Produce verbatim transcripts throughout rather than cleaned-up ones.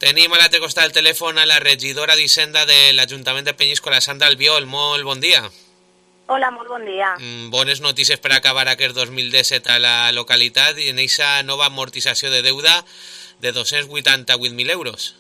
Tenim a l'altre costat del telèfon a la regidora d'Hisenda de l'Ajuntament de Penyíscola, Sandra Albiol. Molt bon dia. Hola, molt bon dia. Mm, bones notícies per acabar aquest dos mil disset a la localitat i en aquesta nova amortització de deuda de dos-cents vuitanta-vuit mil euros.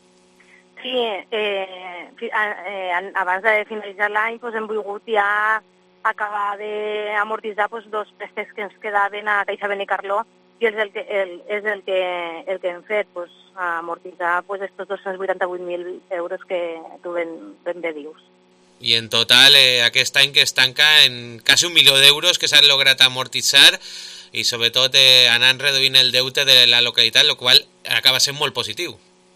Sí, eh, eh, abans de finalitzar l'any doncs hem volgut ja acabar d'amortitzar doncs, dos préstecs que ens quedaven a Caixa Benicarló i és el que, el, és el que, el que hem fet, doncs, amortitzar doncs, estos dos-cents vuitanta-vuit mil euros que tu ben, ben bé dius. I en total eh, aquest any que es tanca en quasi un milió d'euros que s'han lograt amortitzar i sobretot eh, anant reduint el deute de la localitat, el qual acaba sent molt positiu.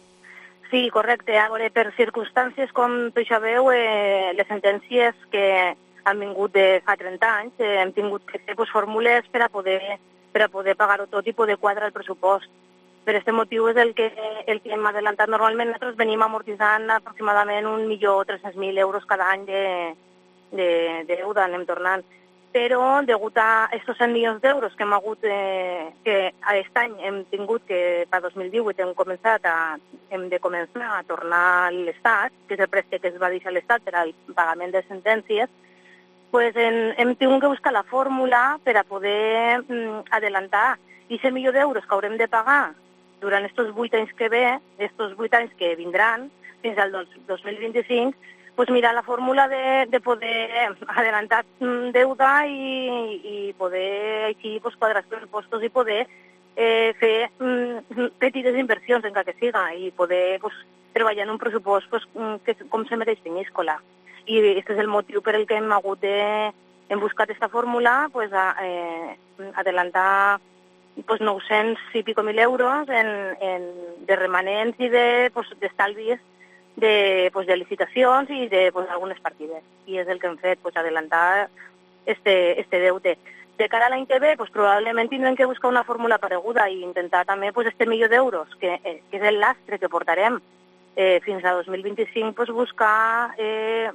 Sí, correcte. A veure, per circumstàncies com tu ja veu, eh, les sentències que han vingut de fa trenta anys, eh, hem tingut que fer pues, fórmules per a poder per a poder pagar-ho tot i poder quadrar el pressupost. Per aquest motiu és el que, el que hem adelantat. Normalment nosaltres venim amortitzant aproximadament un milió tres-cents mil euros cada any de, de, de deuda, anem tornant. Però, degut a aquests cent milions d'euros que hem hagut, eh, que aquest any hem tingut, que per dos mil divuit hem començat a, hem de començar a tornar a l'Estat, que és el préstec que es va deixar a l'Estat per al pagament de sentències, pues en, hem tingut que buscar la fórmula per a poder mm, adelantar i aquest milió d'euros que haurem de pagar durant aquests vuit anys que ve, aquests vuit anys que vindran, fins al dos mil vint-i-cinc, pues mirar la fórmula de, de poder adelantar deuda i, i poder així pues, quadrar els pressupostos i poder eh, fer mm, petites inversions en que siga i poder pues, treballar en un pressupost pues, que, com se mereix Penyíscola. I aquest és el motiu per el que hem hagut de, hem buscat aquesta fórmula, pues, a, eh, adelantar pues, nou-cents i pico mil euros en, en, de remanents i d'estalvis de, pues, de, pues, de licitacions i de pues, algunes partides. I és el que hem fet, pues, adelantar este, este deute. De cara a l'any que ve, pues, probablement tindrem que buscar una fórmula pareguda i intentar també pues, este milió d'euros, que, eh, que és el lastre que portarem eh, fins a dos mil vint-i-cinc, pues, buscar eh,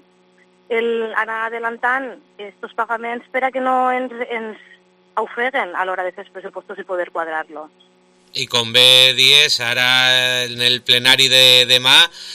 el, anar adelantant aquests pagaments per a que no ens, ens ofeguen a l'hora de fer els pressupostos i poder quadrar-los. I com bé dies, ara en el plenari de demà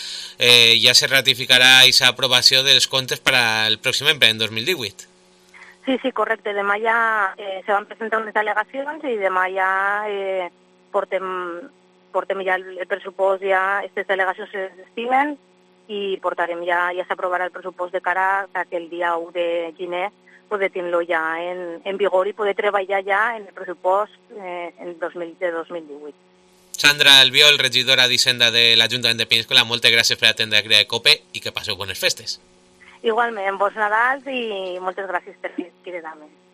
eh, ja se ratificarà aquesta aprovació dels comptes per al pròxim any, en dos mil divuit. Sí, sí, correcte. Demà ja eh, se van presentar unes delegacions i demà ja eh, portem, portem ja el, el pressupost, ja aquestes delegacions s'estimen i portarem ja, ja s'aprovarà el pressupost de cara a que el dia u de gener poder tenir-lo ja en, en vigor i poder treballar ja en el pressupost eh, en dos mil, de dos mil divuit. Sandra Albiol, regidora d'Hisenda de l'Ajuntament de Penyíscola, moltes gràcies per atendre a Crea Cope i que passeu bones festes. Igualment, bons Nadals i moltes gràcies per cridar-me.